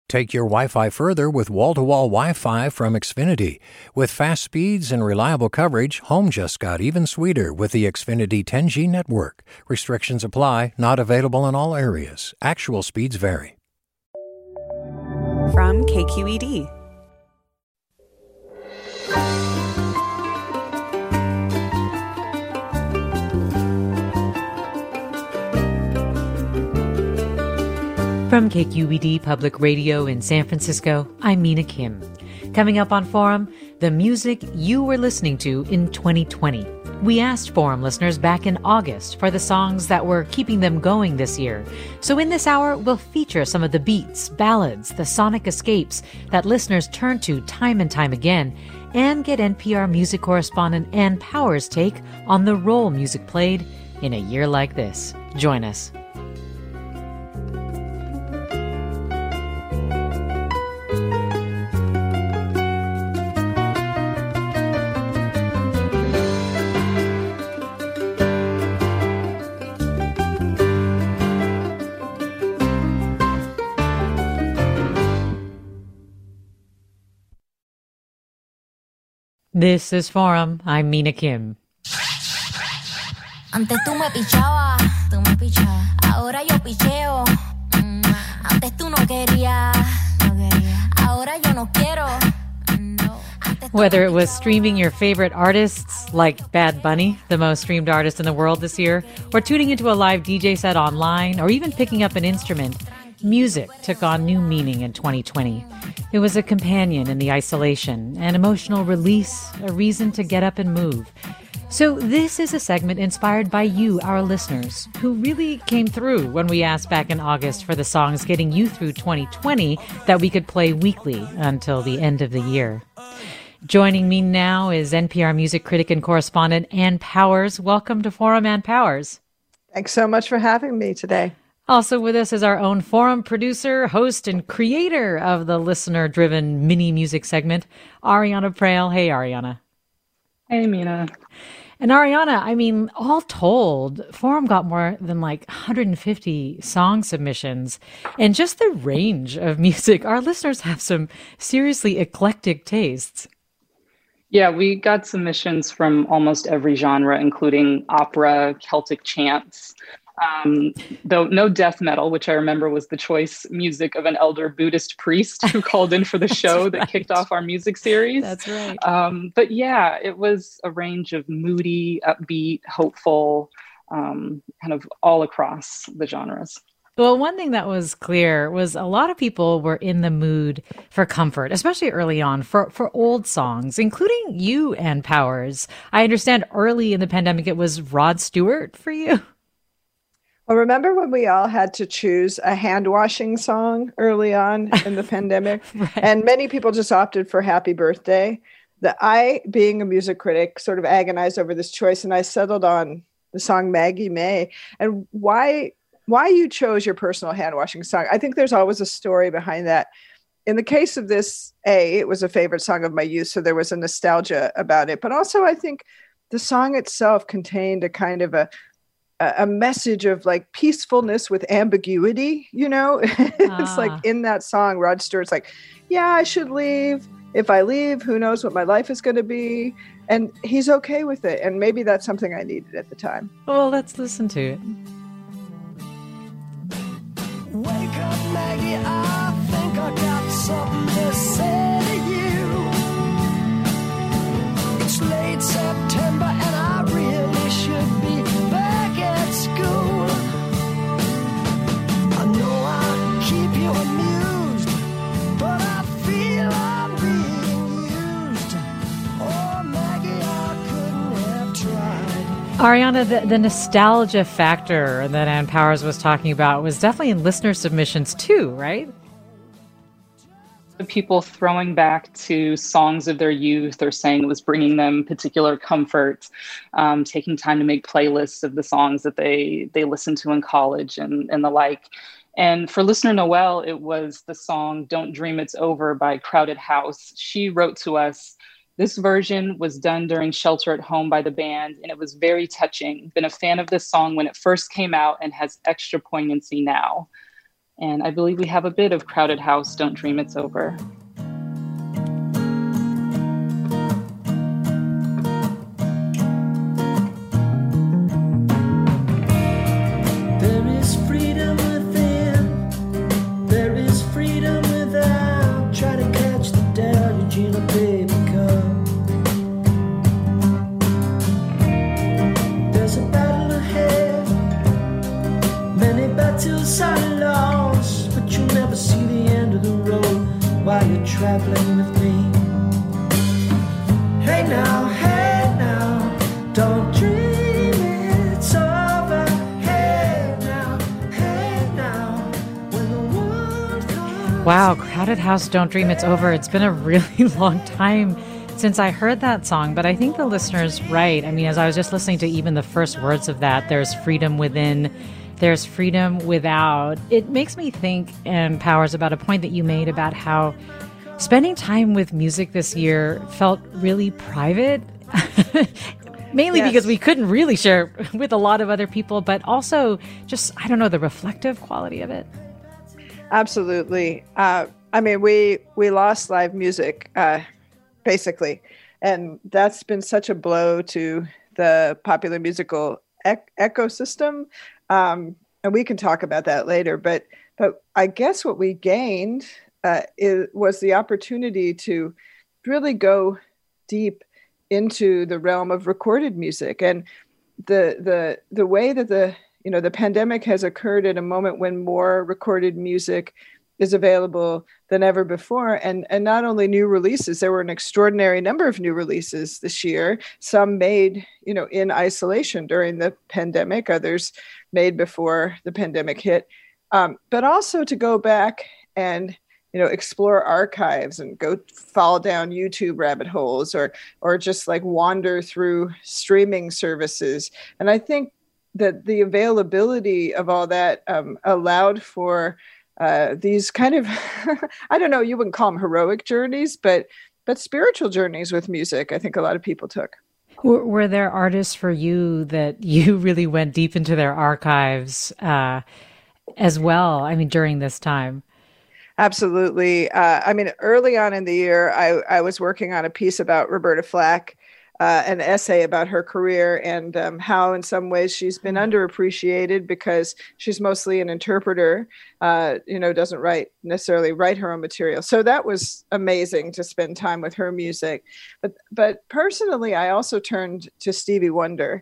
Take your Wi-Fi further with wall-to-wall Wi-Fi from Xfinity. With fast speeds and reliable coverage, home just got even sweeter with the Xfinity 10G network. Restrictions apply, not available in all areas. Actual speeds vary. From KQED. From KQED Public Radio in San Francisco, I'm Mina Kim. Coming up on Forum, the music you were listening to in 2020. We asked Forum listeners back in August for the songs that were keeping them going this year. So in this hour, we'll feature some of the beats, ballads, the sonic escapes that listeners turn to time and time again, and get NPR music correspondent Ann Powers' take on the role music played in a year like this. Join us. This is Forum. I'm Mina Kim. Antes tú me pichabas, ahora yo picheo. Antes tú no querías, ahora yo no quiero. Whether it was streaming your favorite artists, like Bad Bunny, the most streamed artist in the world this year, or tuning into a live DJ set online, or even picking up an instrument, music took on new meaning in 2020. It was a companion in the isolation, an emotional release, a reason to get up and move. So this is a segment inspired by you, our listeners, who really came through when we asked back in August for the songs getting you through 2020 that we could play weekly until the end of the year. Joining me now is NPR music critic and correspondent Ann Powers. Welcome to Forum, Ann Powers. Thanks so much for having me today. Also with us is our own Forum producer, host, and creator of the listener-driven mini music segment, Ariana Prael. Hey, Ariana. Hey, Mina. And Ariana, I mean, all told, Forum got more than like 150 song submissions. And just the range of music, our listeners have some seriously eclectic tastes. Yeah, we got submissions from almost every genre, including opera, Celtic chants, though no death metal, which I remember was the choice music of an elder Buddhist priest who called in for the show that kicked off our music series. That's right. But yeah, it was a range of moody, upbeat, hopeful, kind of all across the genres. Well, one thing that was clear was a lot of people were in the mood for comfort, especially early on, for old songs, including you, Ann Powers. I understand early in the pandemic it was Rod Stewart for you. Well, remember when we all had to choose a hand washing song early on in the pandemic? Right. And many people just opted for Happy Birthday. I, being a music critic, sort of agonized over this choice, and I settled on the song Maggie May. And why you chose your personal hand washing song, I think there's always a story behind that. In the case of this, it was a favorite song of my youth, so there was a nostalgia about it. But also, I think the song itself contained a kind of a message of like peacefulness with ambiguity, you know? It's like in that song, Rod Stewart's like, yeah, I should leave. If I leave, who knows what my life is going to be? And he's okay with it. And maybe that's something I needed at the time. Well, let's listen to it. Wake up, Maggie, I think I got something to say to you. It's late September and I really should be back at school. I know I keep you amused, but I feel I'm being used. Oh, Maggie, I couldn't have tried. Ariana, the nostalgia factor that Ann Powers was talking about was definitely in listener submissions too, right? People throwing back to songs of their youth or saying it was bringing them particular comfort, taking time to make playlists of the songs that they listened to in college and the like. And for listener Noelle, it was the song Don't Dream It's Over by Crowded House. She wrote to us, this version was done during Shelter at Home by the band, and it was very touching. Been a fan of this song when it first came out and has extra poignancy now. And I believe we have a bit of Crowded House, Don't Dream It's Over. There is freedom within, there is freedom without. Try to catch the deluge in a paper cup. There's a battle ahead, many battles are lost, but you'll never see the end of the road while you're traveling with me. Hey now, don't dream it's over. Hey now, when the world comes. Wow, Crowded House, Don't Dream It's Over. It's been a really long time since I heard that song, but I think the listener's right. I mean, as I was just listening to even the first words of that, there's freedom within, there's freedom without. It makes me think, and Powers, about a point that you made about how spending time with music this year felt really private. Mainly Yes. because we couldn't really share with a lot of other people, but also just, I don't know, the reflective quality of it. Absolutely. I mean, we lost live music, basically, and that's been such a blow to the popular musical ecosystem. And we can talk about that later. But I guess what we gained was the opportunity to really go deep into the realm of recorded music, and the way that the pandemic has occurred at a moment when more recorded music is available than ever before. And not only new releases, there were an extraordinary number of new releases this year, some made, in isolation during the pandemic, others made before the pandemic hit. But also to go back and, explore archives and go fall down YouTube rabbit holes or just like wander through streaming services. And I think that the availability of all that allowed for these kind of, I don't know, you wouldn't call them heroic journeys, but spiritual journeys with music, I think a lot of people took. Were there artists for you that you really went deep into their archives as well? I mean, during this time? Absolutely. I mean, early on in the year, I was working on a piece about Roberta Flack, an essay about her career and how in some ways she's been underappreciated because she's mostly an interpreter, doesn't necessarily write her own material. So that was amazing to spend time with her music. But personally, I also turned to Stevie Wonder.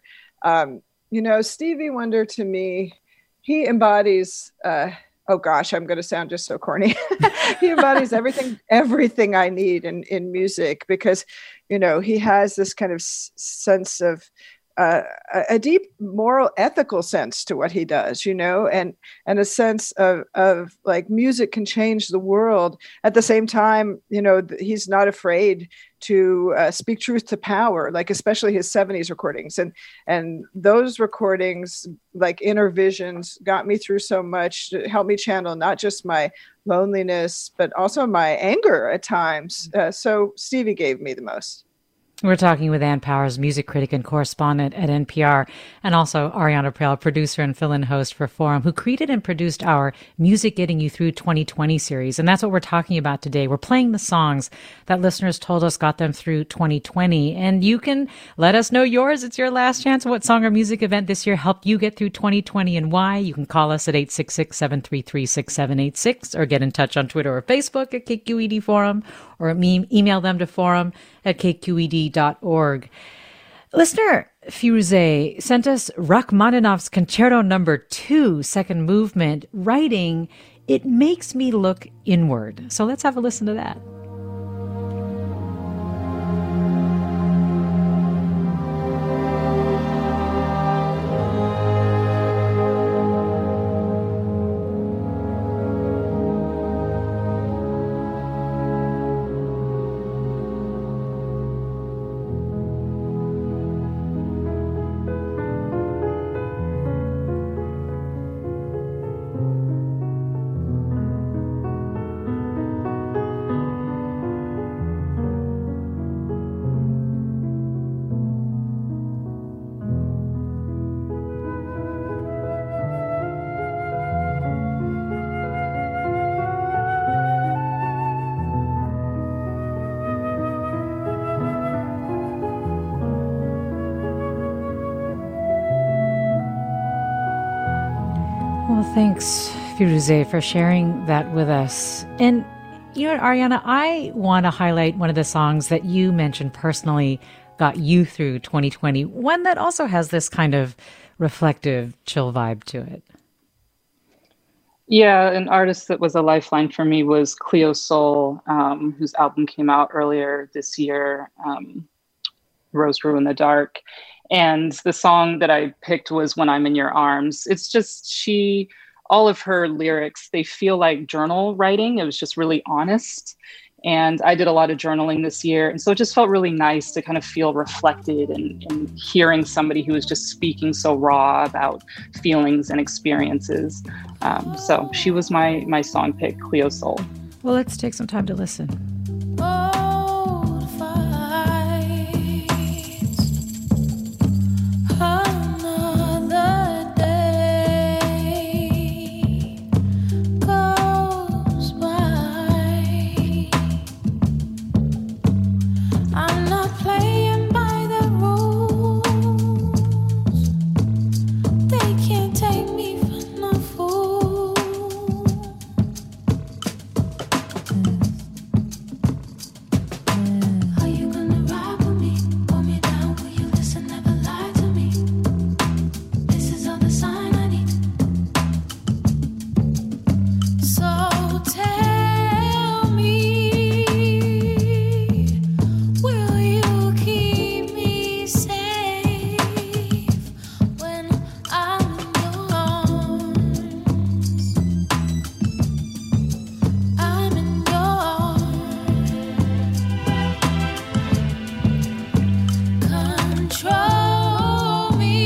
Stevie Wonder to me, he embodies, oh gosh, I'm going to sound just so corny. He embodies everything I need in music because, he has this kind of sense of a deep moral, ethical sense to what he does, and a sense of like music can change the world. At the same time, he's not afraid to speak truth to power, like especially his 70s recordings. And those recordings, like Inner Visions, got me through so much, helped me channel not just my loneliness, but also my anger at times. So Stevie gave me the most. We're talking with Ann Powers, music critic and correspondent at NPR, and also Ariana Prel, producer and fill-in host for Forum, who created and produced our Music Getting You Through 2020 series. And that's what we're talking about today. We're playing the songs that listeners told us got them through 2020. And you can let us know yours. It's your last chance. What song or music event this year helped you get through 2020 and why? You can call us at 866-733-6786 or get in touch on Twitter or Facebook at KQED Forum, or email them to forum@kqed.org. Listener Firuze sent us Rachmaninoff's Concerto No. 2, second movement, writing, "It makes me look inward." So let's have a listen to that. Thanks, Firuze, for sharing that with us. And you know what, Ariana, I want to highlight one of the songs that you mentioned personally got you through 2020, one that also has this kind of reflective, chill vibe to it. Yeah, an artist that was a lifeline for me was Cleo Sol, whose album came out earlier this year, Rose Rue in the Dark. And the song that I picked was When I'm in Your Arms. It's just all of her lyrics, they feel like journal writing. It was just really honest. And I did a lot of journaling this year. And so it just felt really nice to kind of feel reflected in hearing somebody who was just speaking so raw about feelings and experiences. So she was my song pick, Cleo Sol. Well, let's take some time to listen. Old fights, another day goes by. I'm not playing by the rules. They can't take me for no fool. Are you gonna ride with me? Pull me down, will you listen? Never lie to me. This is all the sign I need. So tell me, will you keep me safe when I'm in your arms? I'm in your arms. Control me,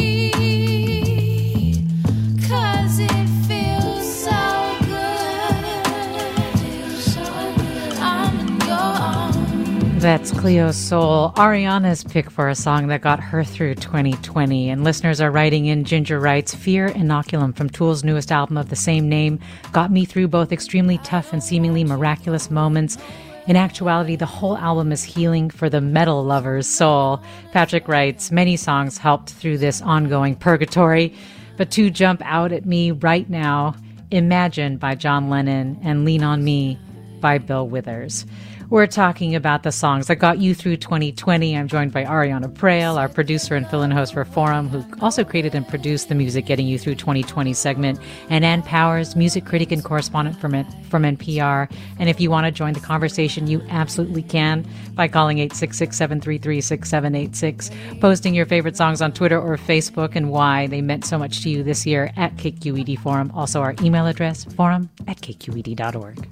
'cause it feels so good. I'm in your arms. That's Cleo Sol, Ariana's pick for a song that got her through 2020. And listeners are writing in. Ginger writes, Fear Inoculum from Tool's newest album of the same name got me through both extremely tough and seemingly miraculous moments. In actuality, the whole album is healing for the metal lover's soul. Patrick writes, many songs helped through this ongoing purgatory, but two jump out at me right now. Imagine by John Lennon and Lean on Me by Bill Withers. We're talking about the songs that got you through 2020. I'm joined by Ariana Prael, our producer and fill-in host for Forum, who also created and produced the Music Getting You Through 2020 segment, and Ann Powers, music critic and correspondent from NPR. And if you want to join the conversation, you absolutely can by calling 866-733-6786, posting your favorite songs on Twitter or Facebook and why they meant so much to you this year at KQED Forum. Also our email address, forum@kqed.org.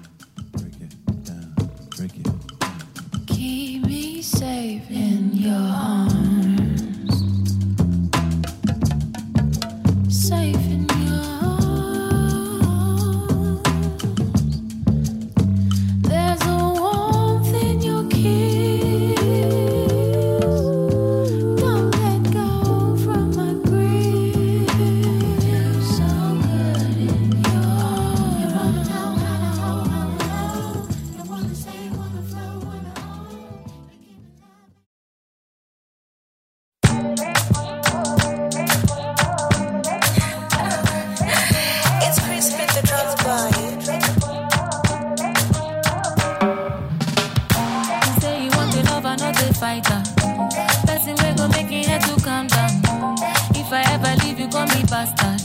Keep me safe in your arms. Safe in your arms. There's a warmth in your kiss. Don't let go from my grip. Feels so good in your arms. You wanna know how to hold. You wanna stay, wanna flow, wanna own. It's Chris with the drums boy. You say you want to love and not a fighter. Person we go make it to calm down. If I ever leave you, call me bastard.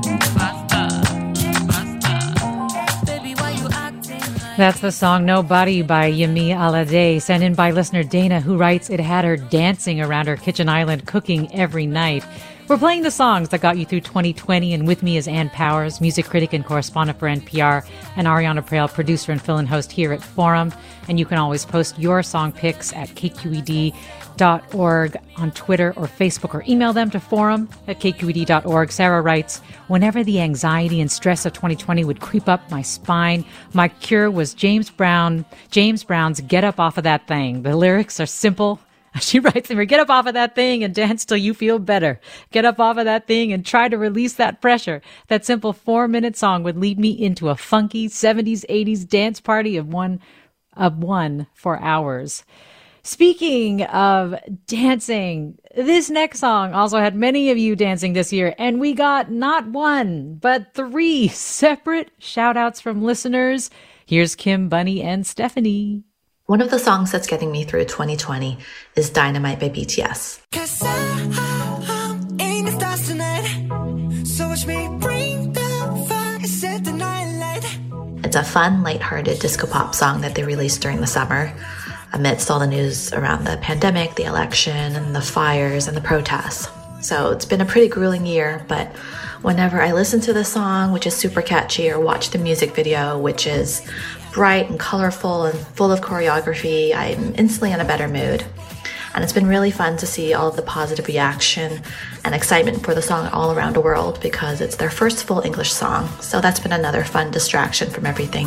Baby, why you acting like That's the song Nobody by Yemi Alade, sent in by listener Dana, who writes, it had her dancing around her kitchen island, cooking every night. We're playing the songs that got you through 2020, and with me is Ann Powers, music critic and correspondent for NPR, and Ariana Prael, producer and fill-in host here at Forum. And you can always post your song picks at kqed.org on Twitter or Facebook, or email them to forum@kqed.org. Sarah writes, whenever the anxiety and stress of 2020 would creep up my spine, my cure was James Brown's Get Up Off of That Thing. The lyrics are simple. She writes, get up off of that thing and dance till you feel better. Get up off of that thing and try to release that pressure. That simple 4-minute song would lead me into a funky 70s, 80s dance party of one for hours. Speaking of dancing, this next song also had many of you dancing this year, and we got not one, but 3 separate shout outs from listeners. Here's Kim, Bunny, and Stephanie. One of the songs that's getting me through 2020 is Dynamite by BTS. Cause I'm in the stars tonight. So watch me bring the fire, set the night light. It's a fun, lighthearted disco pop song that they released during the summer, amidst all the news around the pandemic, the election, and the fires and the protests. So it's been a pretty grueling year, but whenever I listen to the song, which is super catchy, or watch the music video, which is bright and colorful and full of choreography, I'm instantly in a better mood. And it's been really fun to see all of the positive reaction and excitement for the song all around the world because it's their first full English song. So that's been another fun distraction from everything.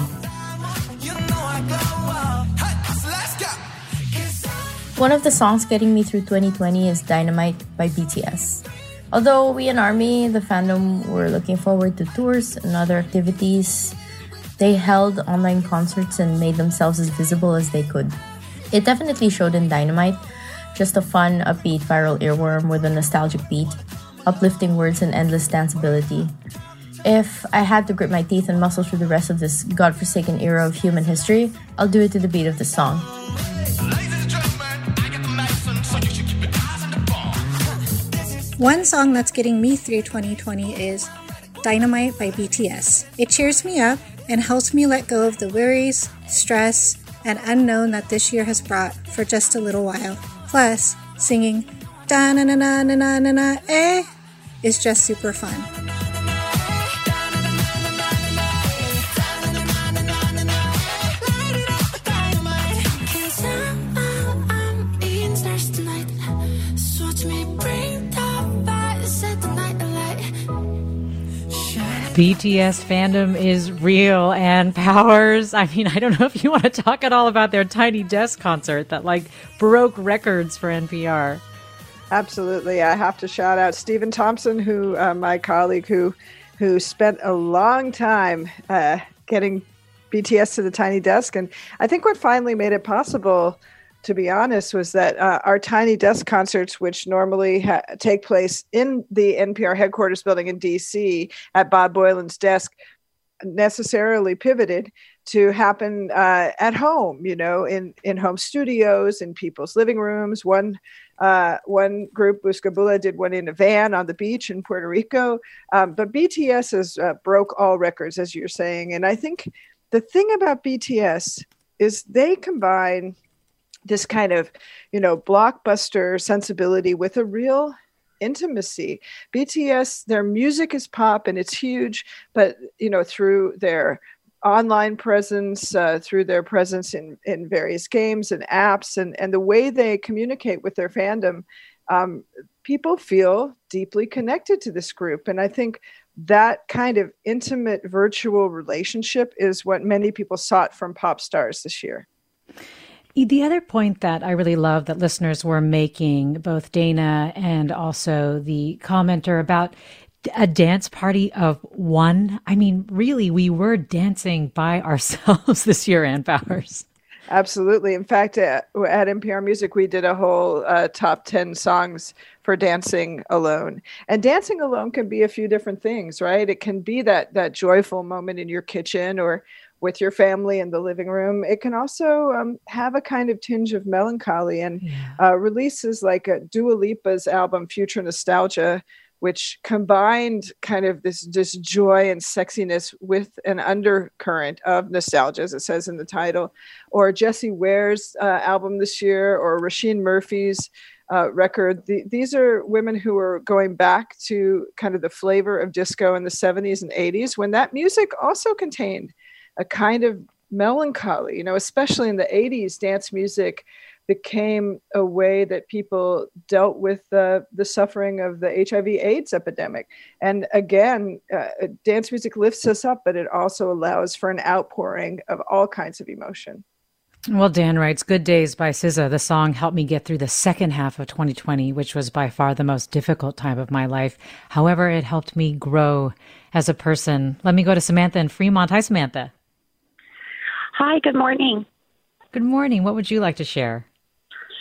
One of the songs getting me through 2020 is Dynamite by BTS. Although we in ARMY, the fandom, were looking forward to tours and other activities, they held online concerts and made themselves as visible as they could. It definitely showed in Dynamite, just a fun, upbeat, viral earworm with a nostalgic beat, uplifting words and endless danceability. If I had to grit my teeth and muscle through the rest of this godforsaken era of human history, I'll do it to the beat of the song. One song that's getting me through 2020 is Dynamite by BTS. It cheers me up and helps me let go of the worries, stress, and unknown that this year has brought for just a little while. Plus, singing da na na na na na na na eh is just super fun. BTS fandom is real, and Powers, I mean, I don't know if you want to talk at all about their Tiny Desk concert that broke records for NPR. Absolutely. I have to shout out Stephen Thompson, who my colleague who spent a long time getting BTS to the Tiny Desk. And I think what finally made it possible, to be honest, was that our Tiny Desk concerts, which normally take place in the NPR headquarters building in DC at Bob Boylan's desk, necessarily pivoted to happen at home, in home studios, in people's living rooms. One group, Buscabula, did one in a van on the beach in Puerto Rico. But BTS has broke all records, as you're saying. And I think the thing about BTS is they combine this kind of, blockbuster sensibility with a real intimacy. BTS, their music is pop and it's huge, but, through their online presence, through their presence in various games and apps and the way they communicate with their fandom, people feel deeply connected to this group. And I think that kind of intimate virtual relationship is what many people sought from pop stars this year. The other point that I really love that listeners were making, both Dana and also the commenter, about a dance party of one. I mean, really, we were dancing by ourselves this year, Ann Powers. Absolutely. In fact, at NPR Music, we did a whole top 10 songs for dancing alone. And dancing alone can be a few different things, right? It can be that joyful moment in your kitchen or with your family in the living room. It can also have a kind of tinge of melancholy. And releases like Dua Lipa's album Future Nostalgia, which combined kind of this joy and sexiness with an undercurrent of nostalgia, as it says in the title, or Jessie Ware's album this year, or Rasheen Murphy's record. These are women who are going back to kind of the flavor of disco in the 70s and 80s, when that music also contained a kind of melancholy, especially in the 80s. Dance music became a way that people dealt with the suffering of the HIV/AIDS epidemic. And again, dance music lifts us up, but it also allows for an outpouring of all kinds of emotion. Well, Dan writes, Good Days by SZA. The song helped me get through the second half of 2020, which was by far the most difficult time of my life. However, it helped me grow as a person. Let me go to Samantha in Fremont. Hi, Samantha. Hi, good morning. Good morning. What would you like to share?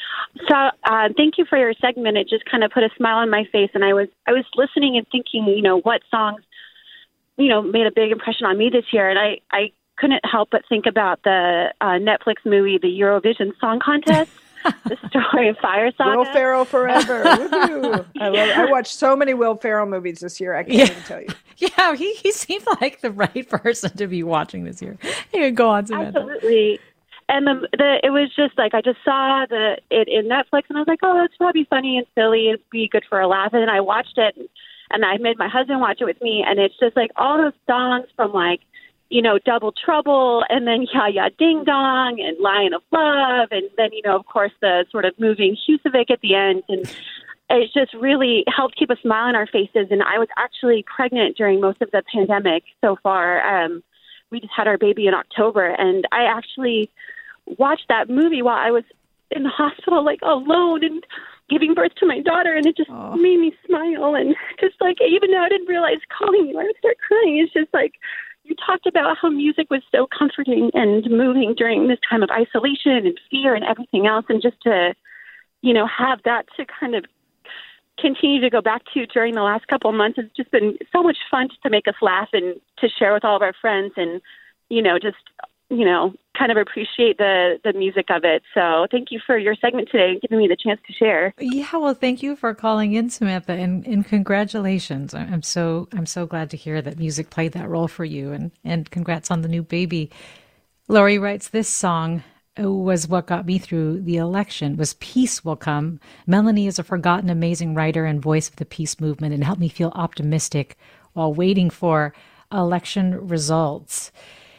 So thank you for your segment. It just kind of put a smile on my face, and I was listening and thinking, what songs, made a big impression on me this year, and I couldn't help but think about the Netflix movie, the Eurovision Song Contest, the story of Fire Saga. Will Ferrell forever. Woohoo. I watched so many Will Ferrell movies this year. I can't even tell you. Yeah, he seemed like the right person to be watching this year. You go on, Samantha. Absolutely. And it was just like, I just saw it in Netflix, and I was like, oh, that's probably funny and silly. It'd be good for a laugh. And then I watched it, and I made my husband watch it with me. And it's just like all those songs from Double Trouble, and then Ya Ya Ding Dong, and Lion of Love, and then, of course, the sort of moving Husavik at the end. And it just really helped keep a smile on our faces. And I was actually pregnant during most of the pandemic so far. We just had our baby in October, and I actually watched that movie while I was in the hospital, alone and giving birth to my daughter, and it just made me smile. And just even though I didn't realize calling you, I would start crying. It's just you talked about how music was so comforting and moving during this time of isolation and fear and everything else, and just to, have that to kind of continue to go back to during the last couple of months has just been so much fun to make us laugh and to share with all of our friends, and kind of appreciate the music of it. So thank you for your segment today and giving me the chance to share. Yeah, well, thank you for calling in, Samantha, and congratulations. I'm so glad to hear that music played that role for you, and congrats on the new baby. Lori writes, this song was what got me through the election, was Peace Will Come. Melanie is a forgotten, amazing writer and voice of the peace movement, and helped me feel optimistic while waiting for election results.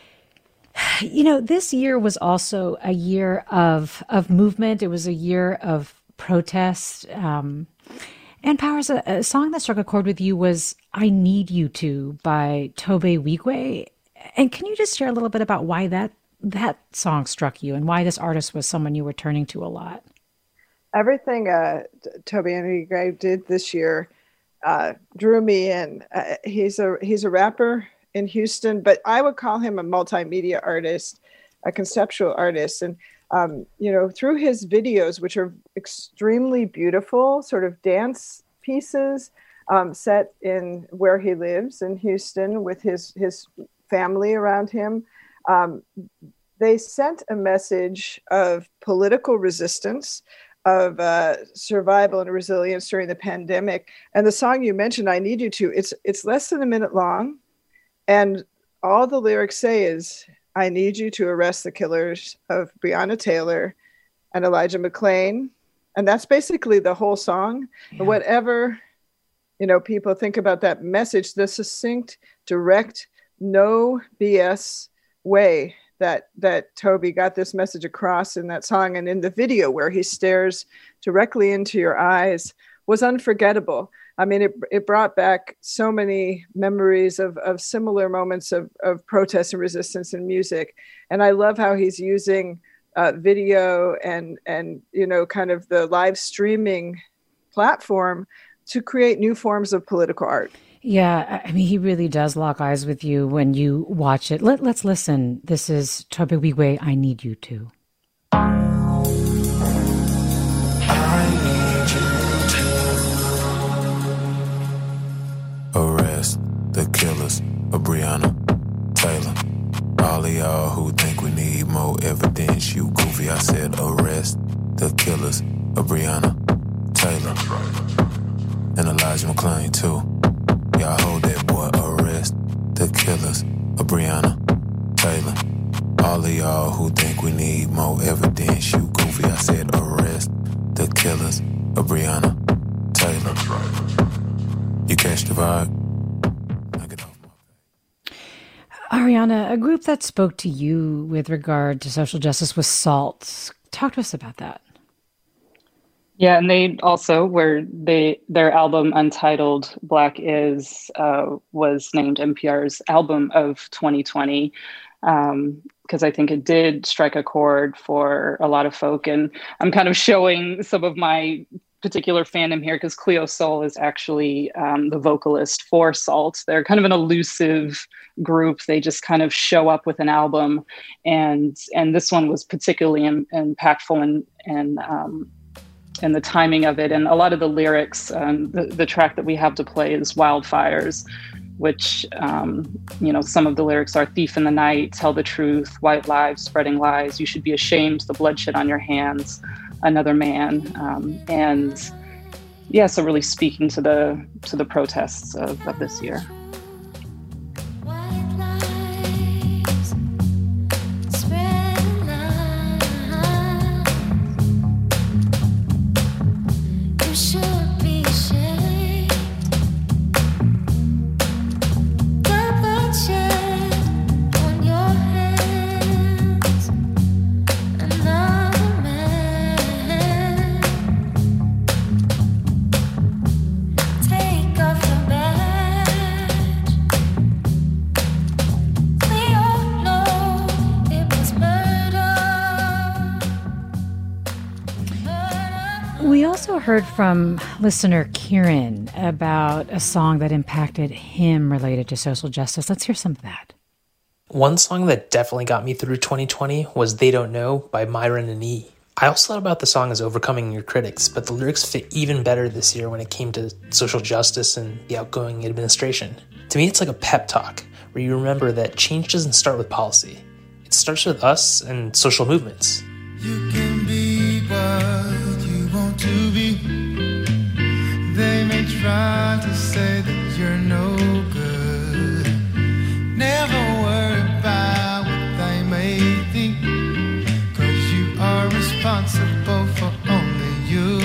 This year was also a year of movement. It was a year of protest. And Powers, a song that struck a chord with you was I Need You To by Tobe Wigwe. And can you just share a little bit about why that song struck you and why this artist was someone you were turning to a lot? Everything Tobe Wigwe did this year drew me in. He's a rapper in Houston, but I would call him a multimedia artist, a conceptual artist. And, through his videos, which are extremely beautiful, sort of dance pieces set in where he lives in Houston with his family around him, they sent a message of political resistance, of survival and resilience during the pandemic. And the song you mentioned, I Need You To, it's less than a minute long. And all the lyrics say is, I need you to arrest the killers of Breonna Taylor and Elijah McClain. And that's basically the whole song. Yeah. Whatever, people think about that message, the succinct, direct, no BS way that Toby got this message across in that song, and in the video where he stares directly into your eyes was unforgettable. I mean, it brought back so many memories of similar moments of protest and resistance in music. And I love how he's using video and kind of the live streaming platform to create new forms of political art. Yeah, I mean, he really does lock eyes with you when you watch it. Let's listen. This is Tobe Wigwe, I Need You To. Arrest the killers of Breonna Taylor. All of y'all who think we need more evidence, you goofy. I said arrest the killers of Breonna Taylor. And Elijah McClain too. Y'all hold that boy. Arrest the killers of Breonna Taylor. All of y'all who think we need more evidence, you goofy. I said arrest the killers of Breonna Taylor. You catch the vibe? Ariana, a group that spoke to you with regard to social justice was SALT. Talk to us about that. Yeah, and they also, their album Untitled Black Is was named NPR's album of 2020, because I think it did strike a chord for a lot of folk. And I'm kind of showing some of my particular fandom here because Cleo Sol is actually the vocalist for SALT. They're kind of an elusive group. They just kind of show up with an album, and this one was particularly impactful and the timing of it. And a lot of the lyrics, the track that we have to play is Wildfires, which, some of the lyrics are thief in the night, tell the truth, white lies, spreading lies, you should be ashamed, the bloodshed on your hands, another man. So really speaking to the protests of this year. We also heard from listener Kieran about a song that impacted him related to social justice. Let's hear some of that. One song that definitely got me through 2020 was They Don't Know by Myron and E. I also thought about the song as overcoming your critics, but the lyrics fit even better this year when it came to social justice and the outgoing administration. To me, it's like a pep talk where you remember that change doesn't start with policy. It starts with us and social movements. You can be what you want to be. They may try to say that you're no good. Never worry about what they may think, 'cause you are responsible for only you.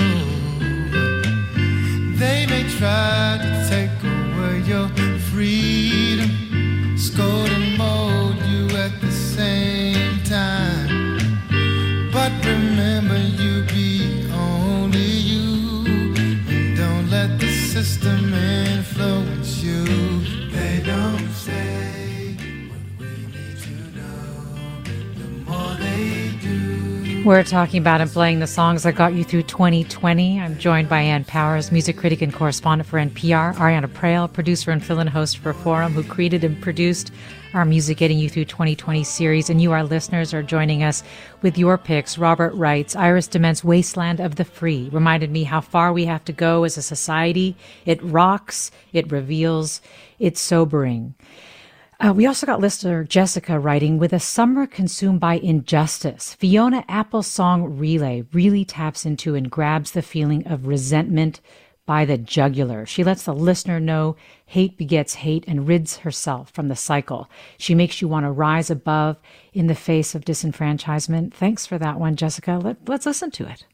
They may try to take away your freedom, scold and mold you at the same time. But remember, you be only you, and don't let the system influence you. They don't say what we need to know, the more they do. We're talking about and playing the songs that got you through 2020. I'm joined by Ann Powers, music critic and correspondent for NPR, Ariana Prael, producer and fill-in host for Forum, who created and produced our Music Getting You Through 2020 series. And you, our listeners, are joining us with your picks. Robert writes, Iris DeMent's Wasteland of the Free reminded me how far we have to go as a society. It rocks, it reveals, it's sobering. We also got listener Jessica writing, with a summer consumed by injustice, Fiona Apple's song Relay really taps into and grabs the feeling of resentment by the jugular. She lets the listener know hate begets hate and rids herself from the cycle. She makes you want to rise above in the face of disenfranchisement. Thanks for that one, Jessica. Let's listen to it.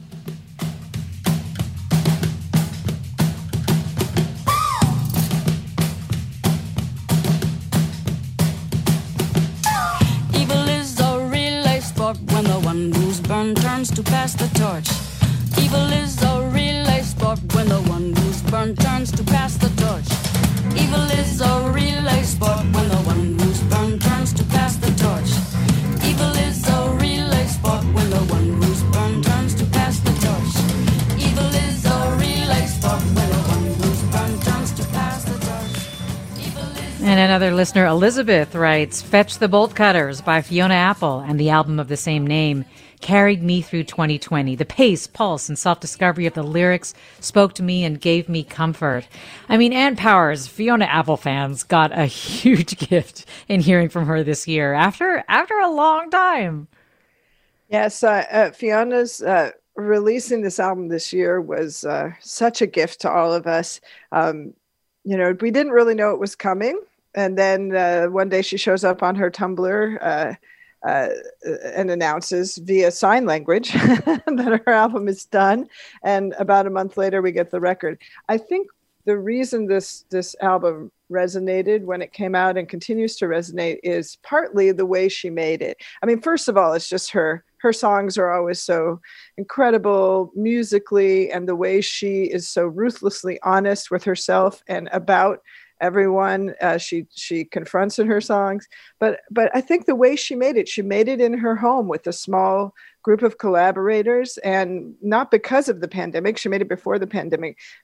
Evil is a relay sport when the one who's burned turns to pass the torch. Evil is a relay sport when the one who's burned turns to pass the torch. Evil is a relay sport when the one who's burned turns to pass the torch. Evil is a relay sport when the one who's burned turns to pass the torch. Evil is a relay sport when the one who's burned turns to pass the torch. And another listener, Elizabeth, writes, Fetch the Bolt Cutters by Fiona Apple and the album of the same name carried me through 2020. The pace, pulse, and self-discovery of the lyrics spoke to me and gave me comfort. I mean, Ann Powers, Fiona Apple fans got a huge gift in hearing from her this year after a long time. Yes, Fiona's releasing this album this year was such a gift to all of us. We didn't really know it was coming. And then one day she shows up on her Tumblr and announces via sign language that her album is done. And about a month later, we get the record. I think the reason this album resonated when it came out and continues to resonate is partly the way she made it. I mean, first of all, it's just her songs are always so incredible musically, and the way she is so ruthlessly honest with herself and about everyone she confronts in her songs. But I think the way she made it in her home with a small group of collaborators, and not because of the pandemic. She made it before the pandemic, but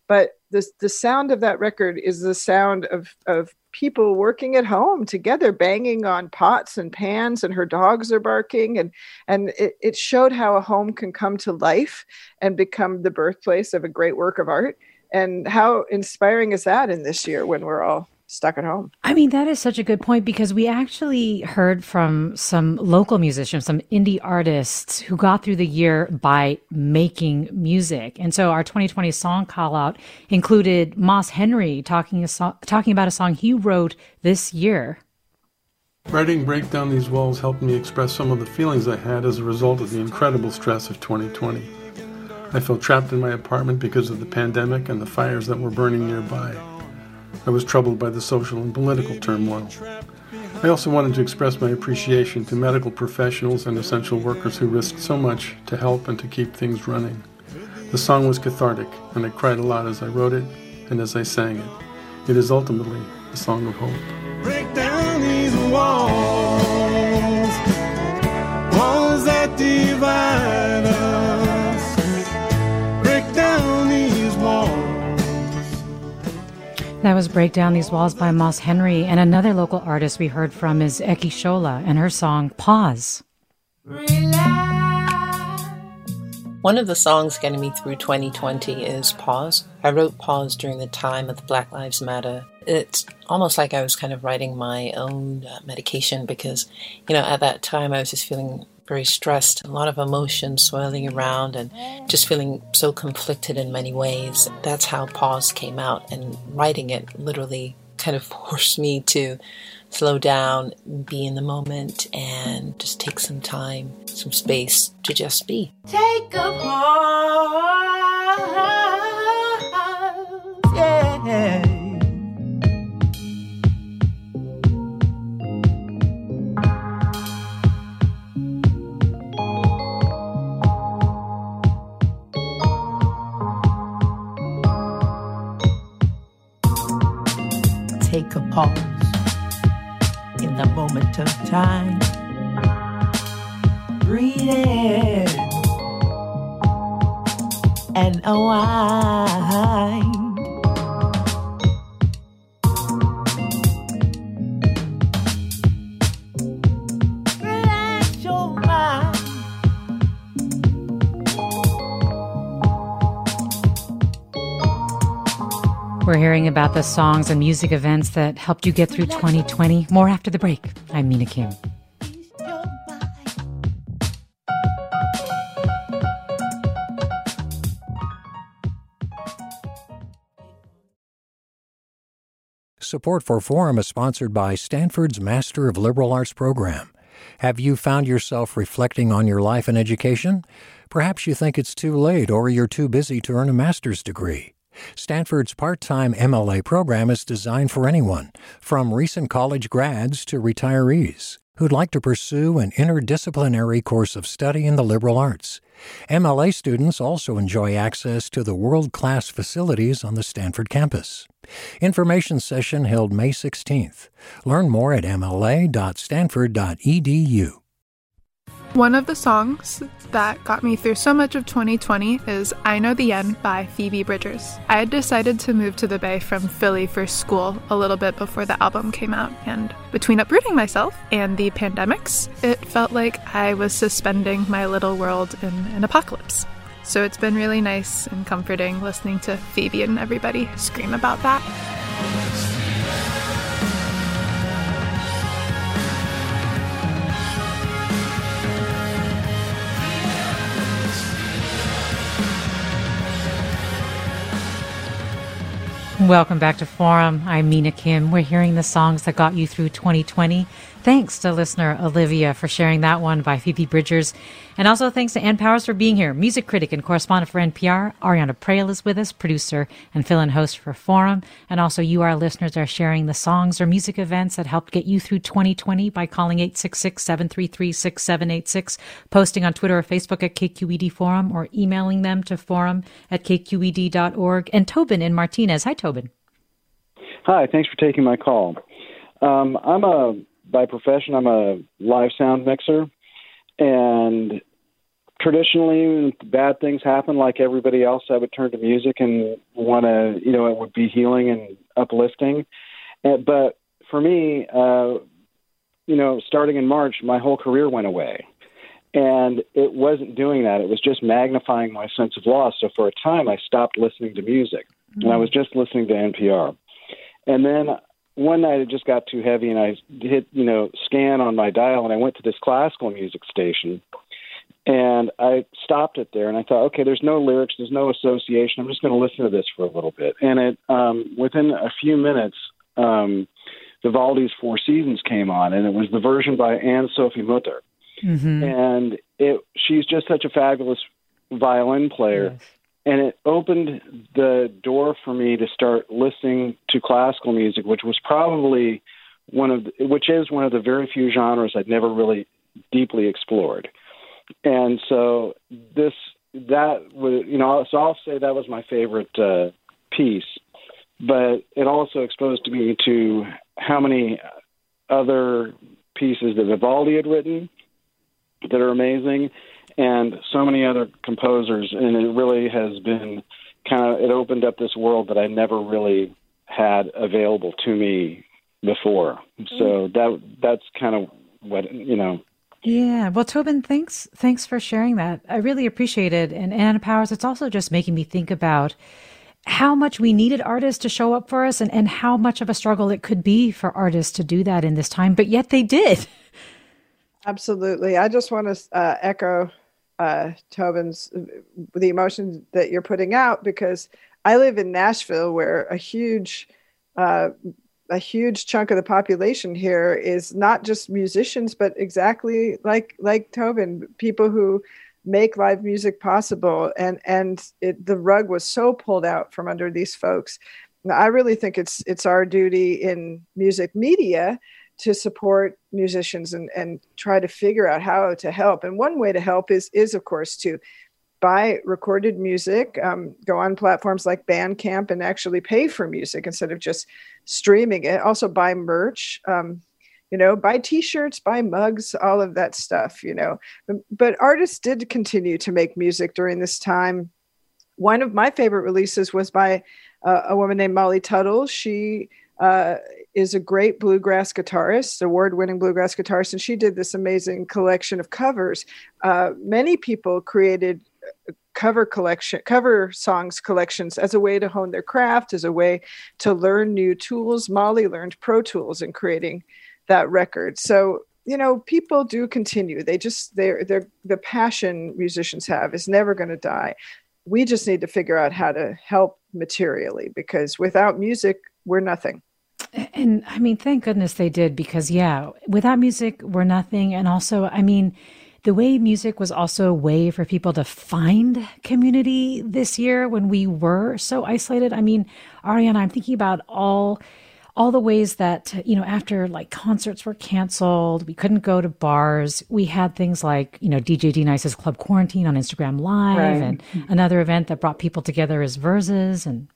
the sound of that record is the sound of people working at home together, banging on pots and pans, and her dogs are barking. And it showed how a home can come to life and become the birthplace of a great work of art. And how inspiring is that in this year when we're all stuck at home? I mean, that is such a good point, because we actually heard from some local musicians, some indie artists who got through the year by making music. And so our 2020 song call out included Moss Henry talking about a song he wrote this year. Writing Break Down These Walls helped me express some of the feelings I had as a result of the incredible stress of 2020. I felt trapped in my apartment because of the pandemic and the fires that were burning nearby. I was troubled by the social and political turmoil. I also wanted to express my appreciation to medical professionals and essential workers who risked so much to help and to keep things running. The song was cathartic, and I cried a lot as I wrote it and as I sang it. It is ultimately a song of hope. Break down these walls, walls that divide us. Break down these walls. That was Break Down These Walls by Moss Henry. And another local artist we heard from is Eki Shola and her song Pause. One of the songs getting me through 2020 is Pause. I wrote Pause during the time of the Black Lives Matter. It's almost like I was kind of writing my own medication because, at that time I was just feeling very stressed, a lot of emotion swirling around and just feeling so conflicted in many ways. That's how Pause came out, and writing it literally kind of forced me to slow down, be in the moment, and just take some time, some space to just be. Take a pause, yeah. Take a pause in the moment of time. Breathe in and unwind. Relax your mind. We're hearing about the songs and music events that helped you get through 2020. More after the break. I'm Mina Kim. Support for Forum is sponsored by Stanford's Master of Liberal Arts program. Have you found yourself reflecting on your life and education? Perhaps you think it's too late or you're too busy to earn a master's degree. Stanford's part-time MLA program is designed for anyone, from recent college grads to retirees, who'd like to pursue an interdisciplinary course of study in the liberal arts. MLA students also enjoy access to the world-class facilities on the Stanford campus. Information session held May 16th. Learn more at mla.stanford.edu. One of the songs that got me through so much of 2020 is I Know the End by Phoebe Bridgers. I had decided to move to the Bay from Philly for school a little bit before the album came out, and between uprooting myself and the pandemics, it felt like I was suspending my little world in an apocalypse. So it's been really nice and comforting listening to Phoebe and everybody scream about that. Welcome back to Forum. I'm Mina Kim. We're hearing the songs that got you through 2020. Thanks to listener Olivia for sharing that one by Phoebe Bridgers. And also thanks to Ann Powers for being here, music critic and correspondent for NPR. Ariana Prael is with us, producer and fill-in host for Forum. And also you, our listeners, are sharing the songs or music events that helped get you through 2020 by calling 866-733-6786, posting on Twitter or Facebook at KQED Forum, or emailing them to forum@kqed.org. And Tobin in Martinez. Hi, Tobin. Hi, thanks for taking my call. By profession, I'm a live sound mixer, and traditionally, when bad things happen, like everybody else, I would turn to music and want to, it would be healing and uplifting. But for me, starting in March, my whole career went away. And it wasn't doing that. It was just magnifying my sense of loss. So for a time, I stopped listening to music. And I was just listening to NPR. And then one night it just got too heavy, and I hit, scan on my dial, and I went to this classical music station. And I stopped it there, and I thought, okay, there's no lyrics, there's no association. I'm just going to listen to this for a little bit. And it within a few minutes, Vivaldi's Four Seasons came on, and it was the version by Anne-Sophie Mutter. Mm-hmm. And she's just such a fabulous violin player. Yes. And it opened the door for me to start listening to classical music, which was probably one of the very few genres I'd never really deeply explored. And so so I'll say that was my favorite piece, but it also exposed me to how many other pieces that Vivaldi had written that are amazing, and so many other composers, and it really has been it opened up this world that I never really had available to me before. So that's kind of what, Yeah. Well, Tobin, thanks for sharing that. I really appreciate it. And Anna Powers, it's also just making me think about how much we needed artists to show up for us, and how much of a struggle it could be for artists to do that in this time, but yet they did. Absolutely. I just want to echo Tobin's, the emotion that you're putting out, because I live in Nashville, where a huge chunk of the population here is not just musicians, but exactly like Tobin, people who make live music possible. And the rug was so pulled out from under these folks. I really think it's our duty in music media to support musicians and try to figure out how to help. And one way to help is of course to buy recorded music, go on platforms like Bandcamp and actually pay for music instead of just streaming it. Also buy merch, buy t-shirts, buy mugs, all of that stuff, But artists did continue to make music during this time. One of my favorite releases was by a woman named Molly Tuttle. She is a great bluegrass guitarist, award-winning bluegrass guitarist, and she did this amazing collection of covers. Many people created cover songs collections as a way to hone their craft, as a way to learn new tools. Molly learned Pro Tools in creating that record. So, people do continue. The passion musicians have is never going to die. We just need to figure out how to help materially, because without music, we're nothing. And I mean, thank goodness they did, because without music, we're nothing. And also, the way music was also a way for people to find community this year when we were so isolated. Ariana, I'm thinking about all the ways that, after concerts were canceled, we couldn't go to bars. We had things like, DJ D Nice's Club Quarantine on Instagram Live, right. And another event that brought people together is Verses. And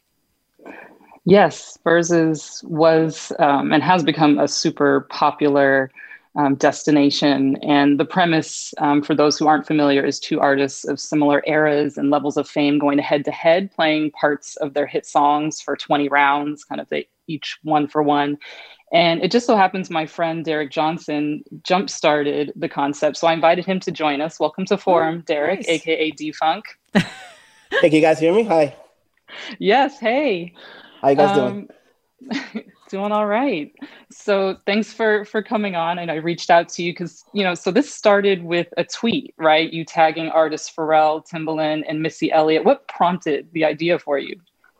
yes, Verses was and has become a super popular destination. And the premise, for those who aren't familiar, is two artists of similar eras and levels of fame going head to head, playing parts of their hit songs for 20 rounds, kind of each one for one. And it just so happens my friend Derek Johnson jump-started the concept. So I invited him to join us. Welcome to Forum, Derek, nice. AKA D-Funk. Hey, can you guys hear me? Hi. Yes, hey. How you guys doing? Doing all right. So thanks for coming on. And I reached out to you because, so this started with a tweet, right? You tagging artists Pharrell, Timbaland, and Missy Elliott. What prompted the idea for you?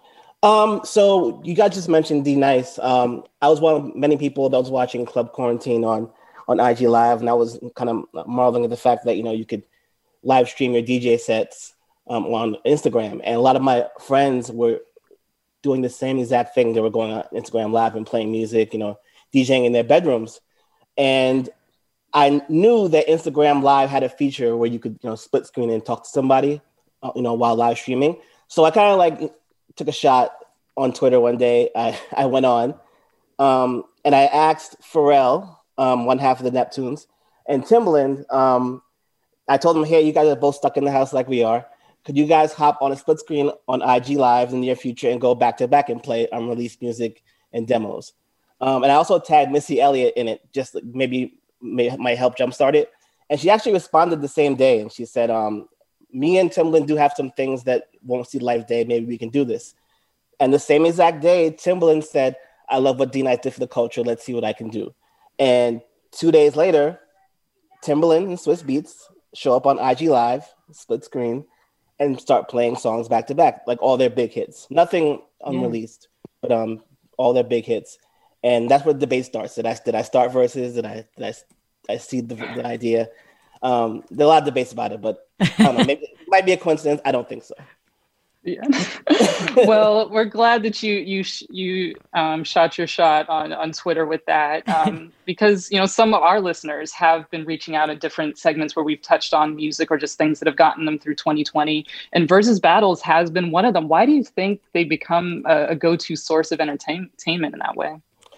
So you guys just mentioned D Nice. I was one of many people that was watching Club Quarantine on IG Live, and I was kind of marveling at the fact that, you could live stream your DJ sets on Instagram. And a lot of my friends were doing the same exact thing. They were going on Instagram Live and playing music, DJing in their bedrooms. And I knew that Instagram Live had a feature where you could, split screen and talk to somebody, while live streaming. So I kind of took a shot on Twitter one day. I went on and I asked Pharrell, one half of the Neptunes, and Timbaland, I told them, hey, you guys are both stuck in the house like we are. Could you guys hop on a split screen on IG Live in the near future and go back to back and play unreleased music and demos? And I also tagged Missy Elliott in it, just maybe might help jumpstart it. And she actually responded the same day. And she said, me and Timbaland do have some things that won't see the light of day. Maybe we can do this. And the same exact day, Timbaland said, I love what D-Nice did for the culture. Let's see what I can do. And 2 days later, Timbaland and Swiss Beats show up on IG Live, split screen, and start playing songs back to back, like all their big hits. Nothing unreleased, but all their big hits. And that's where the debate starts. Did I start verses? Did I see the idea? There are a lot of debates about it, but I don't know. Maybe it might be a coincidence. I don't think so. Yeah. Well, we're glad that you shot your shot on Twitter with that, because some of our listeners have been reaching out at different segments where we've touched on music or just things that have gotten them through 2020, and Versus Battles has been one of them. Why do you think they become a go-to source of entertainment in that way?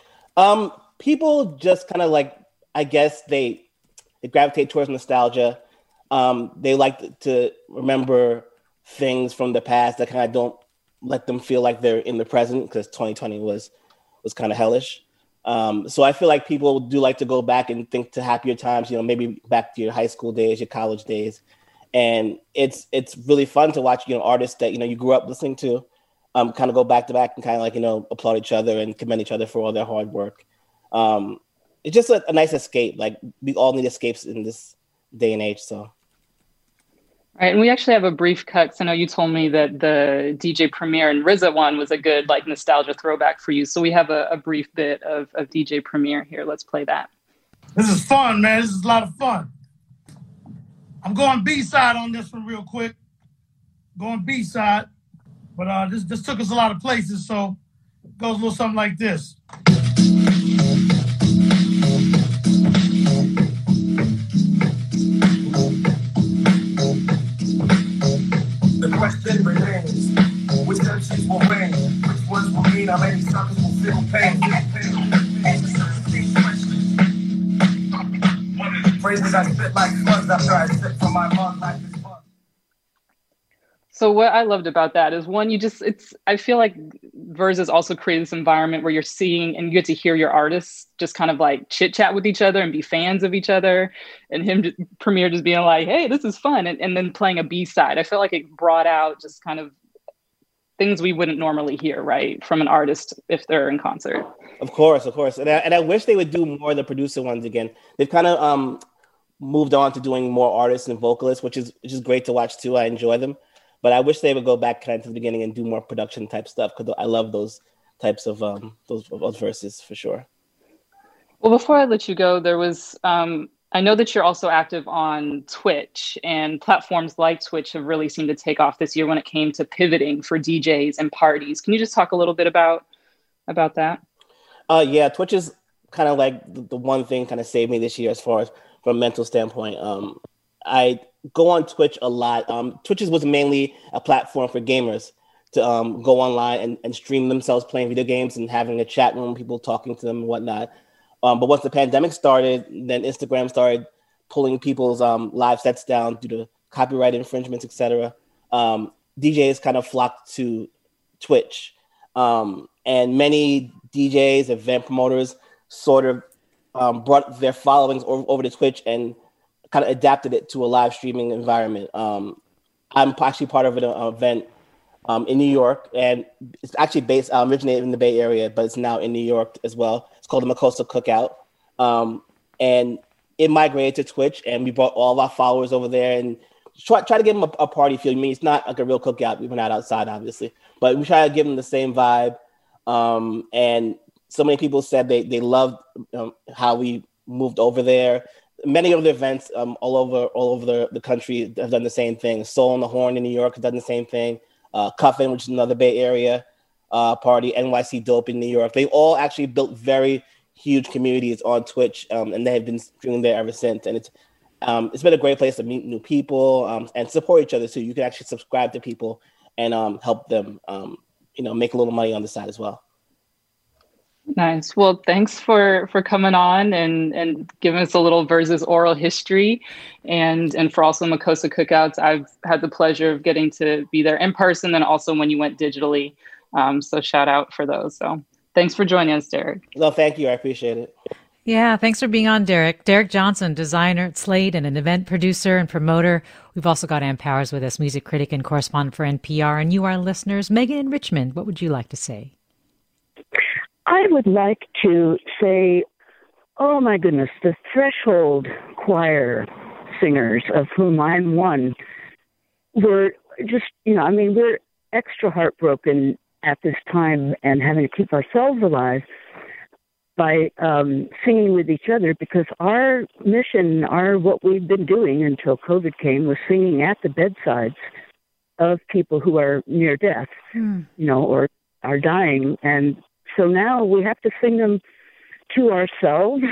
People just kind of like, I guess they gravitate towards nostalgia. They like to remember things from the past that kind of don't let them feel like they're in the present, because 2020 was kind of hellish. So I feel like people do like to go back and think to happier times, maybe back to your high school days, your college days. And it's really fun to watch, artists that, you grew up listening to, kind of go back to back and kind of like, applaud each other and commend each other for all their hard work. It's just a nice escape. Like, we all need escapes in this day and age, so. Right, and we actually have a brief cut, because I know you told me that the DJ Premier and RZA one was a good nostalgia throwback for you. So we have a brief bit of DJ Premier here. Let's play that. This is fun, man. This is a lot of fun. I'm going B-side on this one real quick. Going B-side. But this took us a lot of places, so it goes a little something like this. The question remains, which MCs will reign? Which words will mean how many suckers will feel pain? Phrases I spit like floods after I sip from my mug like this bug. So what I loved about that is, one, I feel like Versus also created this environment where you're seeing and you get to hear your artists just kind of like chit chat with each other and be fans of each other, and Premier just being like, hey, this is fun. And then playing a B-side. I felt like it brought out just kind of things we wouldn't normally hear, right, from an artist if they're in concert. Of course. And I wish they would do more of the producer ones again. They've kind of moved on to doing more artists and vocalists, which is great to watch too. I enjoy them. But I wish they would go back kind of to the beginning and do more production type stuff, because I love those types of those verses for sure. Well, before I let you go, there was I know that you're also active on Twitch, and platforms like Twitch have really seemed to take off this year when it came to pivoting for DJs and parties. Can you just talk a little bit about that? Yeah, Twitch is kind of like the one thing kind of saved me this year as far as from a mental standpoint. I go on Twitch a lot. Twitch was mainly a platform for gamers to go online and stream themselves playing video games and having a chat room, people talking to them and whatnot. But once the pandemic started, then Instagram started pulling people's live sets down due to copyright infringements, etc. DJs kind of flocked to Twitch. And many DJs, event promoters sort of brought their followings over to Twitch and kind of adapted it to a live streaming environment. I'm actually part of an event in New York, and it's actually originated in the Bay Area, but it's now in New York as well. It's called the Macosta Cookout. And it migrated to Twitch, and we brought all of our followers over there and try to give them a party feel. I mean, it's not like a real cookout. We went out outside, obviously, but we try to give them the same vibe. And so many people said they loved how we moved over there. Many of the events all over the country have done the same thing. Soul on the Horn in New York has done the same thing. Cuffin, which is another Bay Area party. NYC Dope in New York. They've all actually built very huge communities on Twitch, and they have been streaming there ever since. And it's been a great place to meet new people and support each other too. You can actually subscribe to people and help them, make a little money on the side as well. Nice. Well, thanks for coming on and giving us a little Versus oral history, and for also Makosa Cookouts. I've had the pleasure of getting to be there in person and also when you went digitally. So shout out for those. So thanks for joining us, Derek. No, thank you. I appreciate it. Yeah, thanks for being on, Derek. Derek Johnson, designer at Slate and an event producer and promoter. We've also got Ann Powers with us, music critic and correspondent for NPR. And you, our listeners, Megan in Richmond, what would you like to say? I would like to say, oh my goodness, the Threshold choir singers, of whom I'm one, were just, we're extra heartbroken at this time and having to keep ourselves alive by singing with each other, because our mission, what we've been doing until COVID came, was singing at the bedsides of people who are near death, or are dying. And so now we have to sing them to ourselves,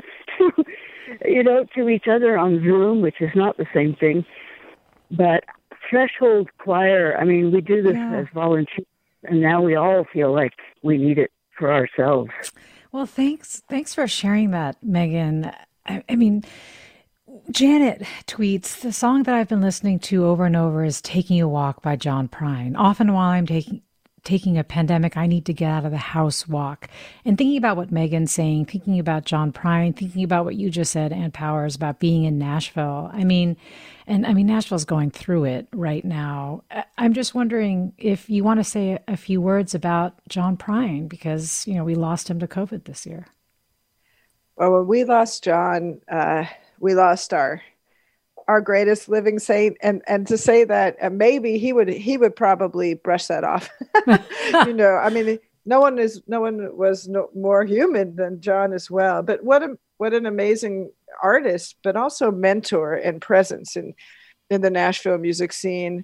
to each other on Zoom, which is not the same thing. But Threshold Choir, we do this as volunteers, and now we all feel like we need it for ourselves. Well, thanks for sharing that, Megan. I mean, Janet tweets, the song that I've been listening to over and over is Taking a Walk by John Prine. Often while I'm taking a pandemic, I need to get out of the house walk. And thinking about what Megan's saying, thinking about John Prine, thinking about what you just said, Ann Powers, about being in Nashville. Nashville's going through it right now. I'm just wondering if you want to say a few words about John Prine, because, we lost him to COVID this year. Well, when we lost John, we lost our greatest living saint, and to say that maybe he would probably brush that off. No one was more human than John as well. But what an amazing artist, but also mentor and presence in the Nashville music scene.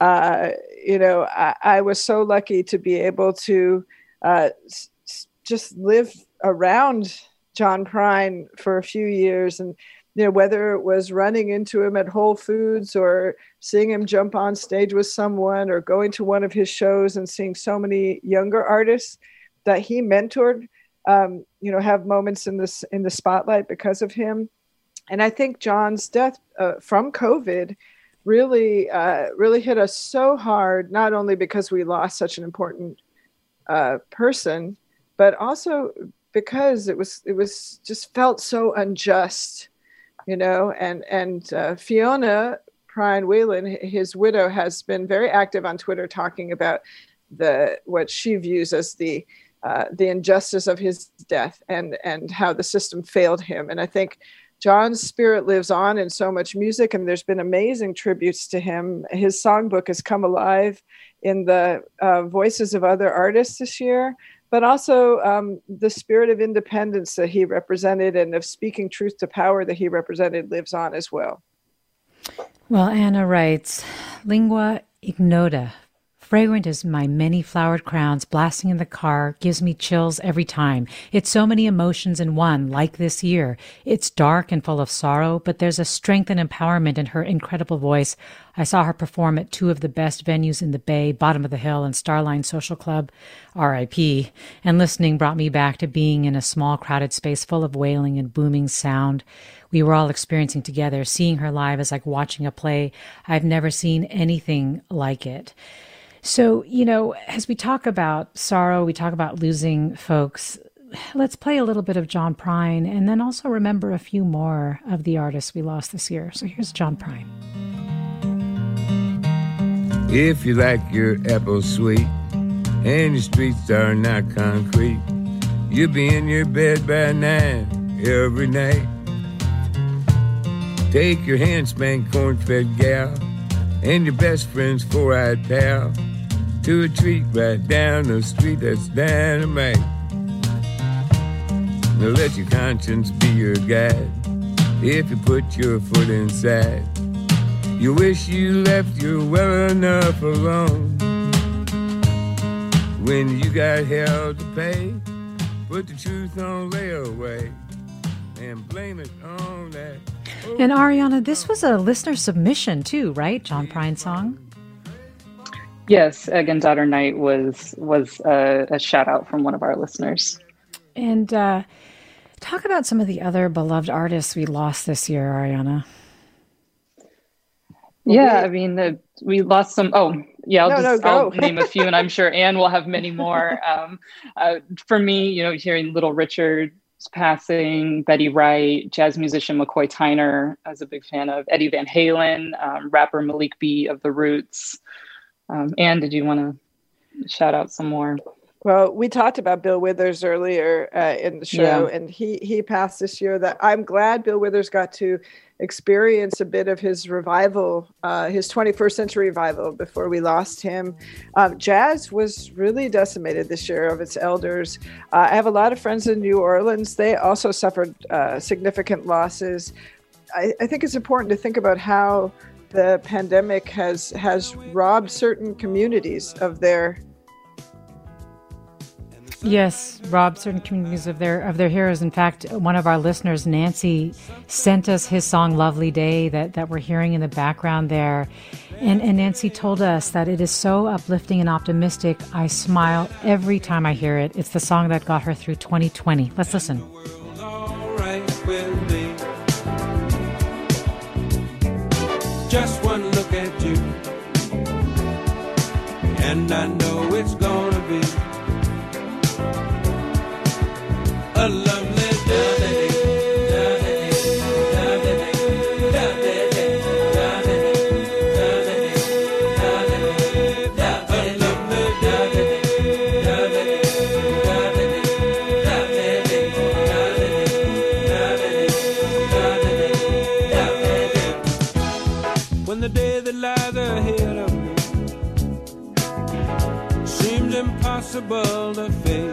I was so lucky to be able to just live around John Prine for a few years, and whether it was running into him at Whole Foods or seeing him jump on stage with someone or going to one of his shows and seeing so many younger artists that he mentored, have moments in the spotlight because of him. And I think John's death from COVID really hit us so hard, not only because we lost such an important person, but also because it was just felt so unjust. And Fiona Prine Whelan, his widow, has been very active on Twitter talking about what she views as the injustice of his death and how the system failed him. And I think John's spirit lives on in so much music, and there's been amazing tributes to him. His songbook has come alive in the voices of other artists this year, but also the spirit of independence that he represented and of speaking truth to power that he represented lives on as well. Well, Anna writes, Lingua ignota. Fragrant as my many flowered crowns blasting in the car gives me chills every time. It's so many emotions in one, like this year. It's dark and full of sorrow, but there's a strength and empowerment in her incredible voice. I saw her perform at two of the best venues in the Bay, Bottom of the Hill and Starline Social Club, R.I.P., and listening brought me back to being in a small crowded space full of wailing and booming sound we were all experiencing together. Seeing her live is like watching a play. I've never seen anything like it. So, as we talk about sorrow, we talk about losing folks, let's play a little bit of John Prine and then also remember a few more of the artists we lost this year. So here's John Prine. If you like your apple sweet and your streets are not concrete, you'll be in your bed by 9 every night. Take your hand-spanked corn-fed gal and your best friend's four-eyed pal to a treat right down the street that's dynamite. Now let your conscience be your guide. If you put your foot inside, you wish you left you well enough alone. When you got hell to pay, put the truth on layaway and blame it on that. And Ariana, this was a listener submission too, right? John Prine's song. Yes, Egg and Daughter Night was a shout out from one of our listeners. And talk about some of the other beloved artists we lost this year, Ariana. Yeah, I mean, we lost some. Oh, yeah, I'll go. name a few, and I'm sure Anne will have many more. For me, hearing Little Richard's passing, Betty Wright, jazz musician McCoy Tyner, I was a big fan of, Eddie Van Halen, rapper Malik B of The Roots. Anne, did you want to shout out some more? Well, we talked about Bill Withers earlier in the show, and he passed this year. That I'm glad Bill Withers got to experience a bit of his revival, his 21st century revival before we lost him. Jazz was really decimated this year of its elders. I have a lot of friends in New Orleans. They also suffered significant losses. I think it's important to think about how the pandemic has robbed certain communities of their robbed certain communities of their heroes. In fact, one of our listeners, Nancy, sent us his song Lovely Day that we're hearing in the background there. And Nancy told us that it is so uplifting and optimistic. I smile every time I hear it. It's the song that got her through 2020. Let's listen. Just one look at you, and I know it's gonna be a lovely day. When the day that lies ahead of me seems impossible to face,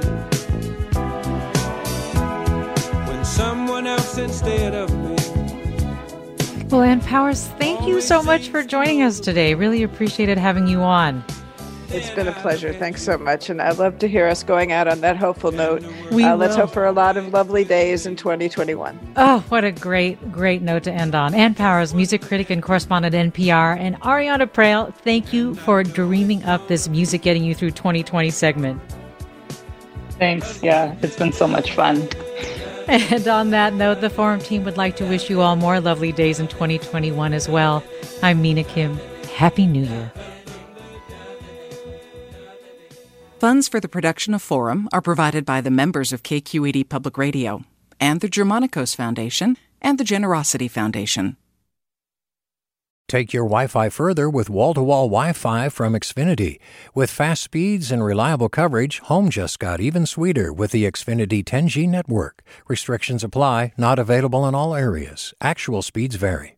someone else instead of me. Well, Ann Powers, thank you so much for joining us today. Really appreciated having you on. It's been a pleasure. Thanks so much. And I'd love to hear us going out on that hopeful note. Let's hope for a lot of lovely days in 2021. Oh, what a great note to end on. Ann Powers, music critic and correspondent at NPR, and Ariana Prael, thank you for dreaming up this Music Getting You Through 2020 segment. Thanks. Yeah, it's been so much fun. And on that note, the Forum team would like to wish you all more lovely days in 2021 as well. I'm Mina Kim. Happy New Year. Funds for the production of Forum are provided by the members of KQED Public Radio and the Germanicos Foundation and the Generosity Foundation. Take your Wi-Fi further with wall-to-wall Wi-Fi from Xfinity. With fast speeds and reliable coverage, home just got even sweeter with the Xfinity 10G network. Restrictions apply, not available in all areas. Actual speeds vary.